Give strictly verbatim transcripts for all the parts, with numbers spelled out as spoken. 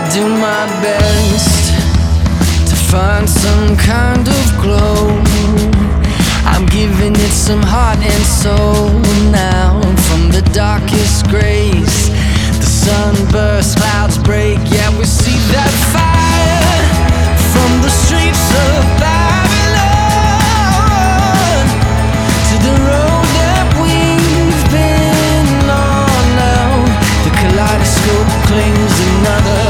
do my best to find some kind of glow. I'm giving it some heart and soul now. From the darkest grays, the sunburst, clouds break. Yeah, we see that fire from the streets of Babylon to the road that we've been on now. The kaleidoscope claims another.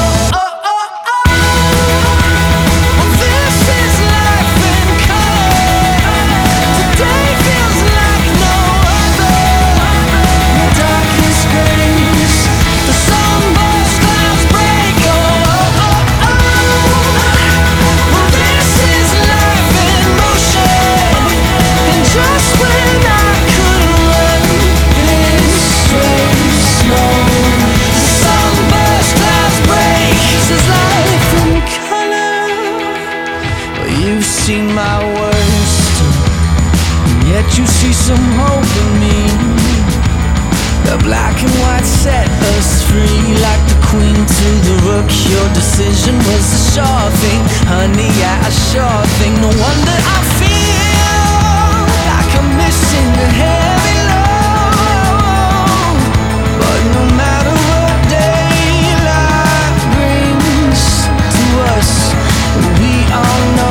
You've seen my worst, and yet you see some hope in me. The black and white set us free, like the queen to the rook. Your decision was a sure thing, honey, yeah, a sure thing. No wonder I feel like I'm missing a heavy load. But no matter what daylight brings to us, we all know.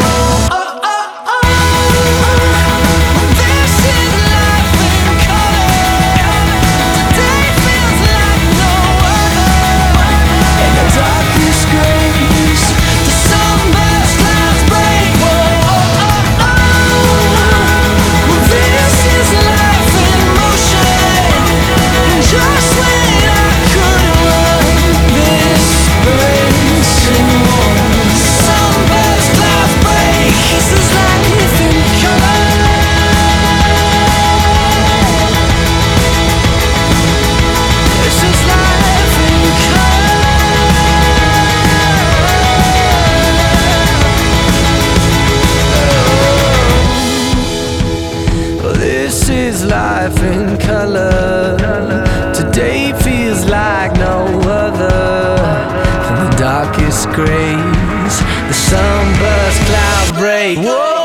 This is life in color. Today feels like no other. From the darkest grays, the sunburst clouds break. Whoa.